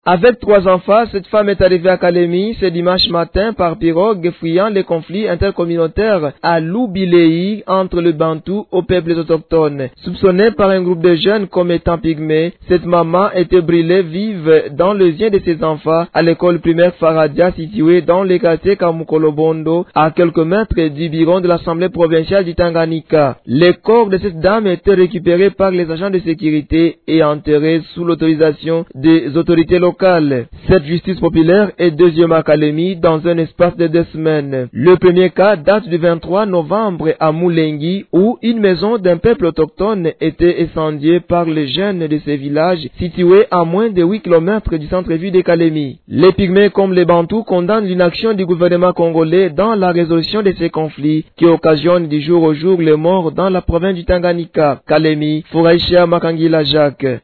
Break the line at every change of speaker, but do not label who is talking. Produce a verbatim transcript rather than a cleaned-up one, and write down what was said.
Avec trois enfants, cette femme est arrivée à Kalemi ce dimanche matin par pirogue, fuyant les conflits intercommunautaires à Loubilei entre le Bantou aux peuples autochtones. Soupçonnée par un groupe de jeunes comme étant pygmée, cette maman était brûlée vive dans le sien de ses enfants à l'école primaire Faradia située dans le quartier Kamukolobondo à quelques mètres du bureau de l'Assemblée provinciale du Tanganyika. Les corps de cette dame étaient récupérés par les agents de sécurité et enterrés sous l'autorisation des autorités locales. Cette justice populaire est deuxième à Kalemi dans un espace de deux semaines. Le premier cas date du vingt-trois novembre à Moulengi où une maison d'un peuple autochtone était incendiée par les jeunes de ces villages situés à moins de huit kilomètres du centre-ville de Kalemi. Les Pygmées comme les Bantous condamnent l'inaction du gouvernement congolais dans la résolution de ces conflits qui occasionnent du jour au jour les morts dans la province du Tanganyika. Kalemi, Fouraïcha Makangila Jacques.